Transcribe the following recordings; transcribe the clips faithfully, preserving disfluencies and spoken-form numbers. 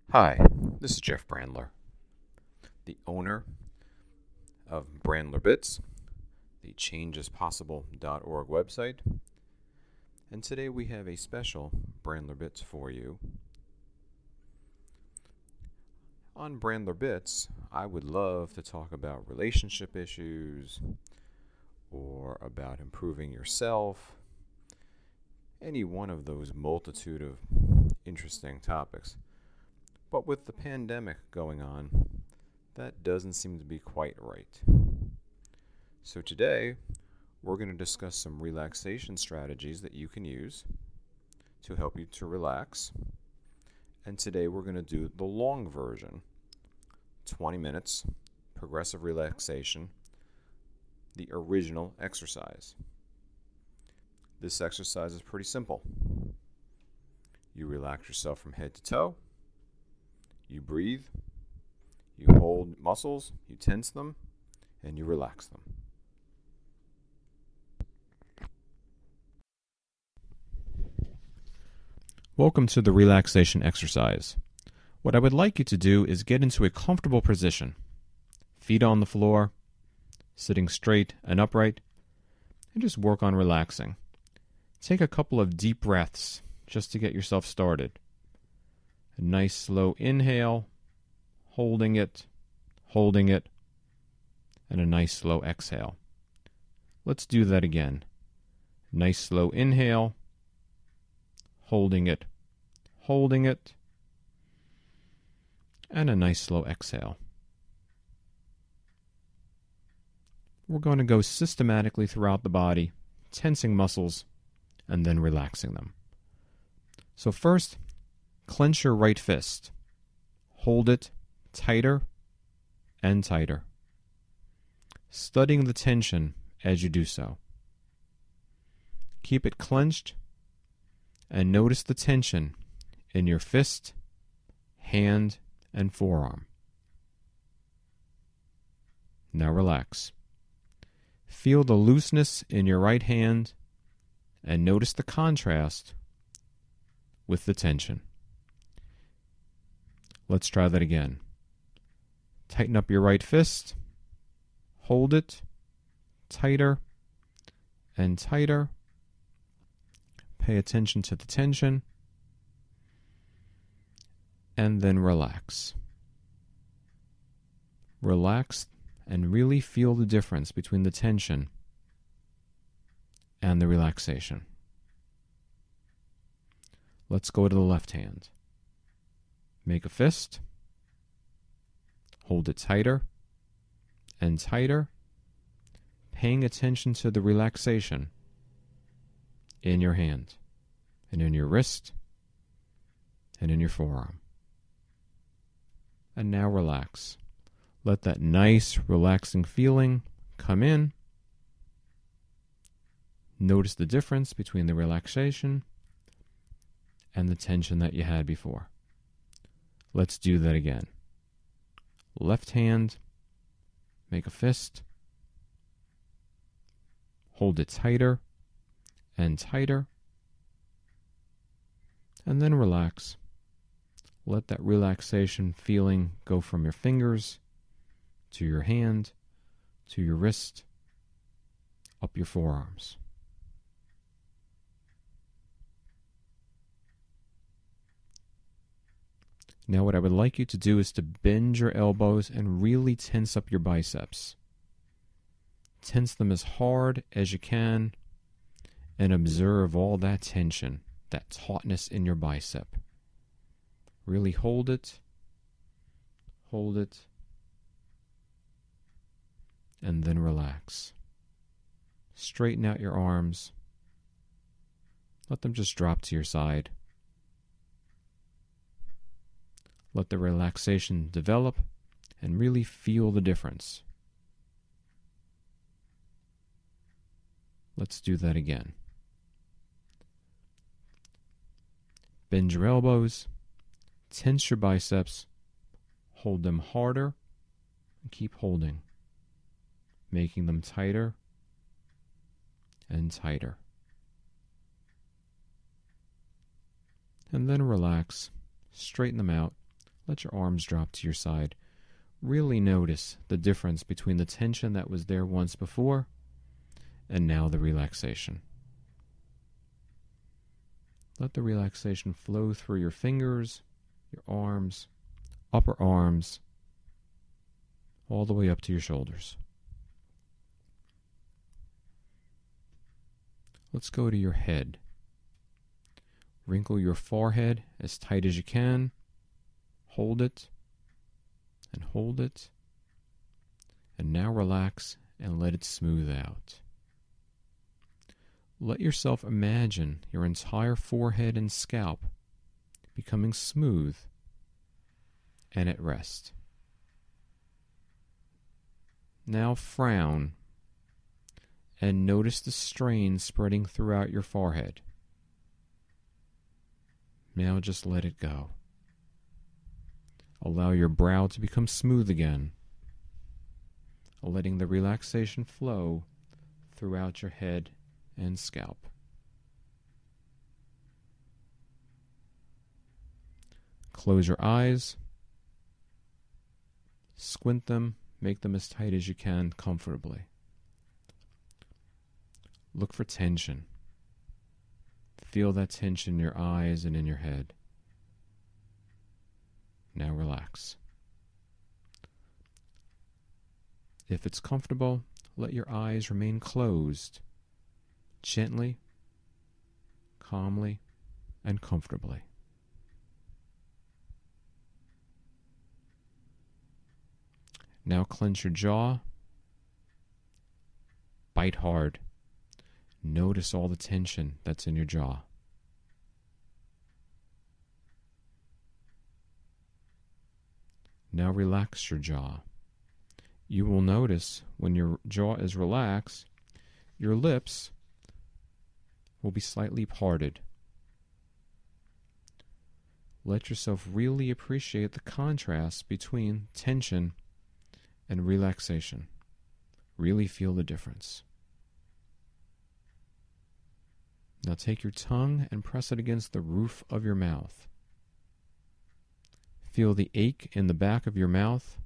Hi, this is Jeff Brandler, the owner of Brandler Bits, the change is possible dot org website, and today we have a special Brandler Bits for you. On Brandler Bits, I would love to talk about relationship issues or about improving yourself, any one of those multitude of interesting topics. But with the pandemic going on, that doesn't seem to be quite right. So today, we're going to discuss some relaxation strategies that you can use to help you to relax. And today we're going to do the long version, twenty minutes, progressive relaxation, the original exercise. This exercise is pretty simple. You relax yourself from head to toe. You breathe, you hold muscles, you tense them, and you relax them. Welcome to the relaxation exercise. What I would like you to do is get into a comfortable position. Feet on the floor, sitting straight and upright, and just work on relaxing. Take a couple of deep breaths just to get yourself started. A nice slow inhale, holding it, holding it, and a nice slow exhale. Let's do that again. Nice slow inhale, holding it, holding it, and a nice slow exhale. We're going to go systematically throughout the body, tensing muscles, and then relaxing them. So first, clench your right fist. Hold it tighter and tighter, studying the tension as you do so. Keep it clenched and notice the tension in your fist, hand, and forearm. Now relax. Feel the looseness in your right hand and notice the contrast with the tension. Let's try that again. Tighten up your right fist. Hold it tighter and tighter. Pay attention to the tension. And then relax. Relax and really feel the difference between the tension and the relaxation. Let's go to the left hand. Make a fist. Hold it tighter and tighter, paying attention to the relaxation in your hand and in your wrist and in your forearm. And now relax. Let that nice, relaxing feeling come in. Notice the difference between the relaxation and the tension that you had before. Let's do that again. Left hand, make a fist. Hold it tighter and tighter. And then relax. Let that relaxation feeling go from your fingers to your hand, to your wrist, up your forearms. Now what I would like you to do is to bend your elbows and really tense up your biceps. Tense them as hard as you can and observe all that tension, that tautness in your bicep. Really hold it, hold it, and then relax. Straighten out your arms. Let them just drop to your side. Let the relaxation develop and really feel the difference. Let's do that again. Bend your elbows, tense your biceps, hold them harder, and keep holding, making them tighter and tighter. And then relax, straighten them out, Let your arms drop to your side. Really notice the difference between the tension that was there once before and now the relaxation. Let the relaxation flow through your fingers, your arms, upper arms, all the way up to your shoulders. Let's go to your head. Wrinkle your forehead as tight as you can. Hold it and hold it. And now relax and let it smooth out. Let yourself imagine your entire forehead and scalp becoming smooth and at rest. Now frown and notice the strain spreading throughout your forehead. Now just let it go. Allow your brow to become smooth again, letting the relaxation flow throughout your head and scalp. Close your eyes, squint them, make them as tight as you can comfortably. Look for tension. Feel that tension in your eyes and in your head. Now relax. If it's comfortable, let your eyes remain closed, gently, calmly, and comfortably. Now clench your jaw. Bite hard. Notice all the tension that's in your jaw. Now relax your jaw. You will notice when your jaw is relaxed, your lips will be slightly parted. Let yourself really appreciate the contrast between tension and relaxation. Really feel the difference. Now take your tongue and press it against the roof of your mouth. Feel the ache in the back of your mouth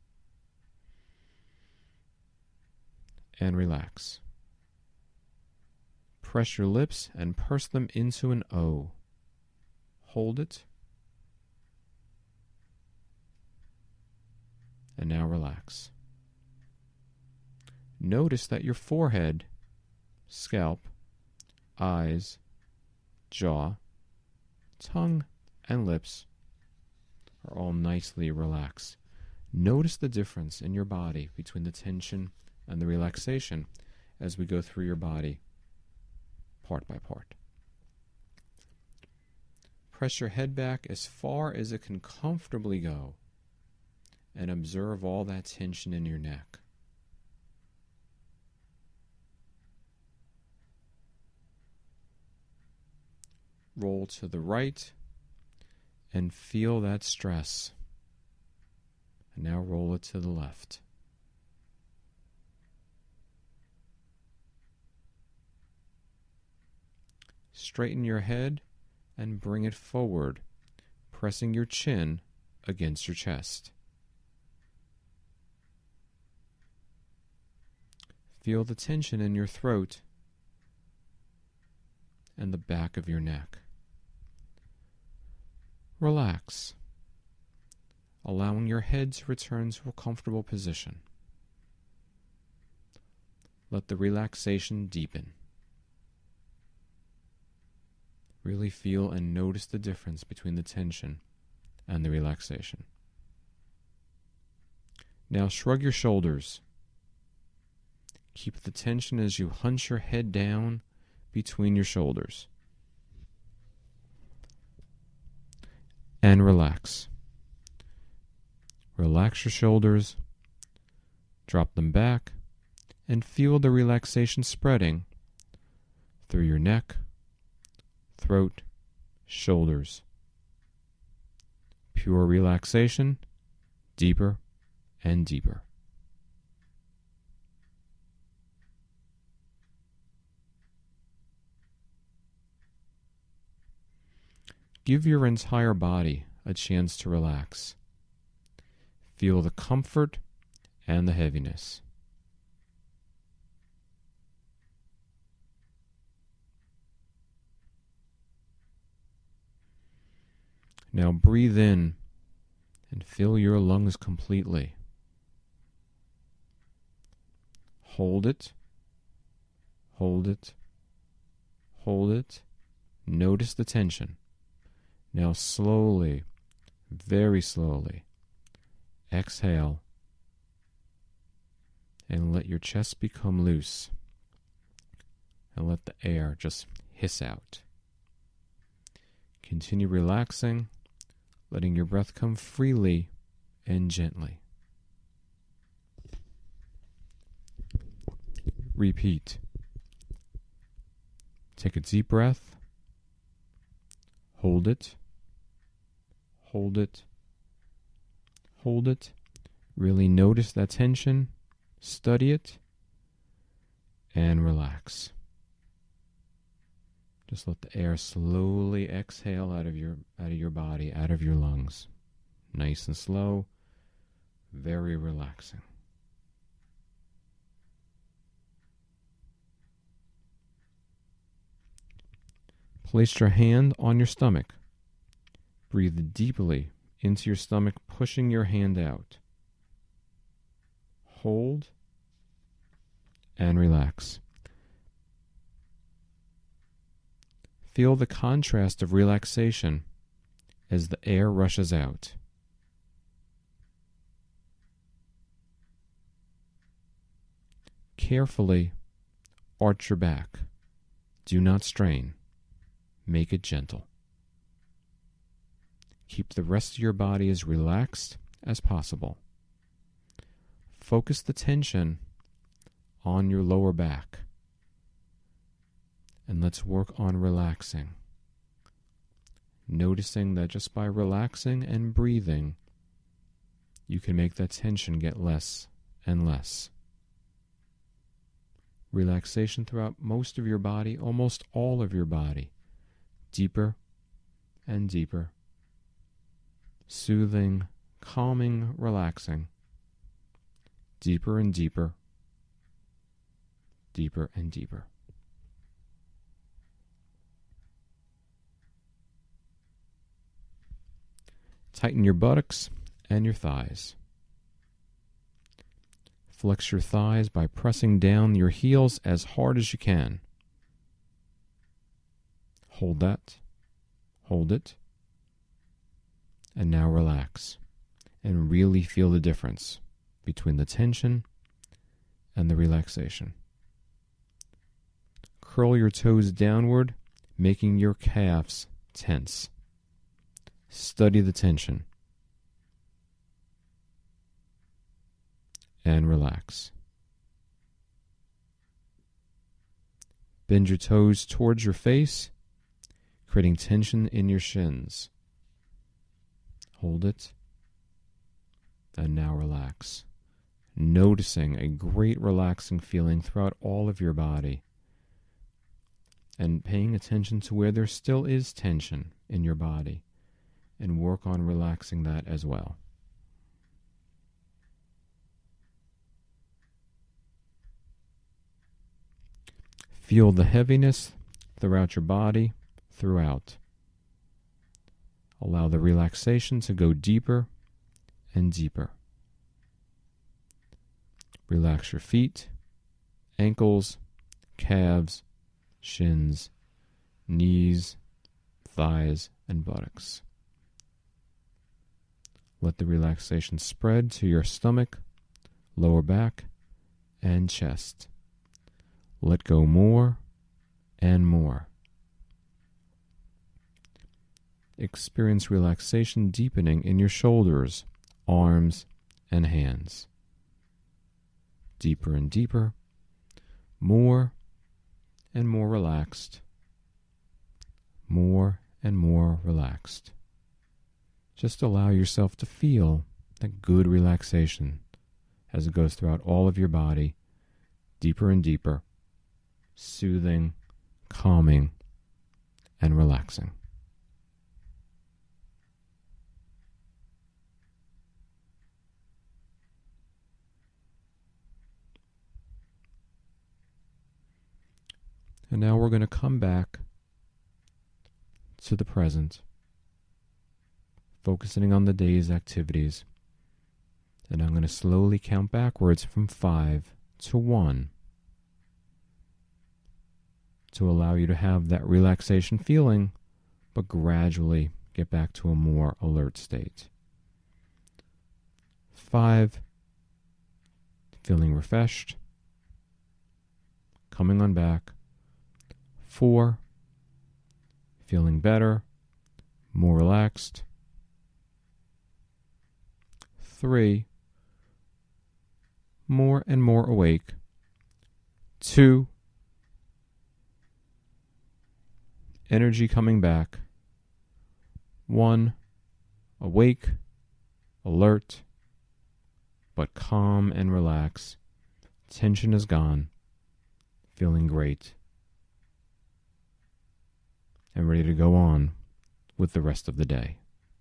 and relax. Press your lips and purse them into an O. Hold it. And now relax. Notice that your forehead, scalp, eyes, jaw, tongue, and lips are all nicely relaxed. Notice the difference in your body between the tension and the relaxation as we go through your body part by part. Press your head back as far as it can comfortably go and observe all that tension in your neck. Roll to the right and feel that stress. And now roll it to the left. Straighten your head and bring it forward, pressing your chin against your chest. Feel the tension in your throat and the back of your neck. Relax, allowing your head to return to a comfortable position. Let the relaxation deepen. Really feel and notice the difference between the tension and the relaxation. Now shrug your shoulders. Keep the tension as you hunch your head down between your shoulders. And relax. Relax your shoulders, drop them back, and feel the relaxation spreading through your neck, throat, shoulders. Pure relaxation, deeper and deeper. Give your entire body a chance to relax. Feel the comfort and the heaviness. Now breathe in and fill your lungs completely. Hold it, hold it, hold it. Notice the tension. Now slowly, very slowly, exhale and let your chest become loose. And let the air just hiss out. Continue relaxing, letting your breath come freely and gently. Repeat. Take a deep breath. Hold it. Hold it. Hold it. Really notice that tension. Study it. And relax. Just let the air slowly exhale out of your out of your body, out of your lungs. Nice and slow. Very relaxing. Place your hand on your stomach. Breathe deeply into your stomach, pushing your hand out. Hold and relax. Feel the contrast of relaxation as the air rushes out. Carefully arch your back. Do not strain. Make it gentle. Keep the rest of your body as relaxed as possible. Focus the tension on your lower back. And let's work on relaxing. Noticing that just by relaxing and breathing, you can make that tension get less and less. Relaxation throughout most of your body, almost all of your body. Deeper and deeper. Soothing, calming, relaxing. Deeper and deeper. Deeper and deeper. Tighten your buttocks and your thighs. Flex your thighs by pressing down your heels as hard as you can. Hold that. Hold it. And now relax. And really feel the difference between the tension and the relaxation. Curl your toes downward, making your calves tense. Study the tension. And relax. Bend your toes towards your face, creating tension in your shins. Hold it. And now relax. Noticing a great relaxing feeling throughout all of your body. And paying attention to where there still is tension in your body. And work on relaxing that as well. Feel the heaviness throughout your body, throughout. Allow the relaxation to go deeper and deeper. Relax your feet, ankles, calves, shins, knees, thighs, and buttocks. Let the relaxation spread to your stomach, lower back, and chest. Let go more and more. Experience relaxation deepening in your shoulders, arms, and hands. Deeper and deeper, more and more relaxed, more and more relaxed. Just allow yourself to feel that good relaxation as it goes throughout all of your body, deeper and deeper, soothing, calming, and relaxing. And now we're going to come back to the present, focusing on the day's activities. And I'm going to slowly count backwards from five to one to allow you to have that relaxation feeling, but gradually get back to a more alert state. Five, feeling refreshed, coming on back. Four, feeling better, more relaxed. Three, more and more awake. Two, energy coming back. One, awake, alert, but calm and relaxed. Tension is gone, feeling great, and ready to go on with the rest of the day.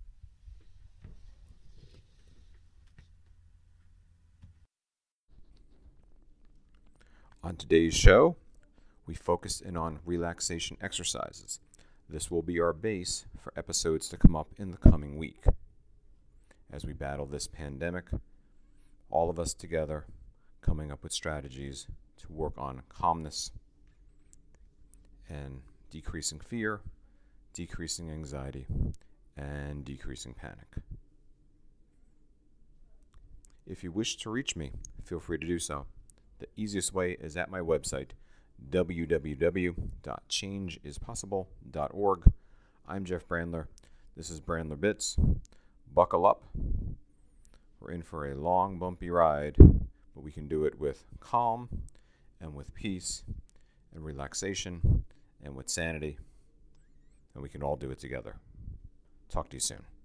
On today's show, we focused in on relaxation exercises. This will be our base for episodes to come up in the coming week. As we battle this pandemic, all of us together coming up with strategies to work on calmness and decreasing fear, decreasing anxiety, and decreasing panic. If you wish to reach me, feel free to do so. The easiest way is at my website, w w w dot change is possible dot org. I'm Jeff Brandler. This is Brandler Bits. Buckle up. We're in for a long, bumpy ride, but we can do it with calm and with peace and relaxation and with sanity, and we can all do it together. Talk to you soon.